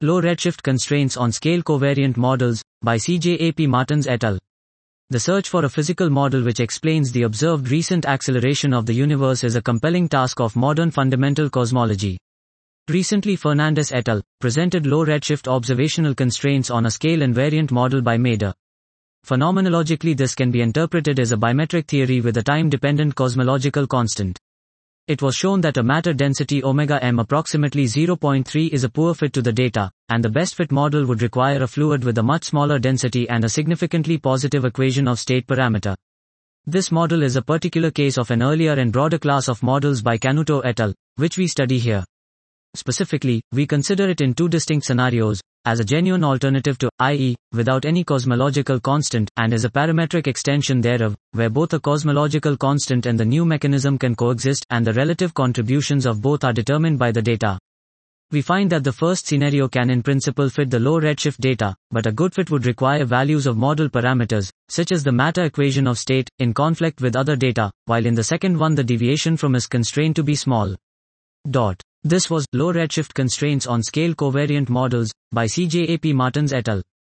Low redshift constraints on scale covariant models, by CJAP Martins et al. The search for a physical model which explains the observed recent acceleration of the universe is a compelling task of modern fundamental cosmology. Recently Fernandez et al. Presented low redshift observational constraints on a scale invariant model by Mader. Phenomenologically this can be interpreted as a bimetric theory with a time-dependent cosmological constant. It was shown that a matter density omega m approximately 0.3 is a poor fit to the data, and the best fit model would require a fluid with a much smaller density and a significantly positive equation of state parameter. This model is a particular case of an earlier and broader class of models by Canuto et al., which we study here. Specifically, we consider it in two distinct scenarios, as a genuine alternative to, i.e., without any cosmological constant, and as a parametric extension thereof, where both a cosmological constant and the new mechanism can coexist, and the relative contributions of both are determined by the data. We find that the first scenario can in principle fit the low redshift data, but a good fit would require values of model parameters, such as the matter equation of state, in conflict with other data, while in the second one the deviation from is constrained to be small. This was Low Redshift Constraints on Scale Covariant Models, by CJAP Martins et al.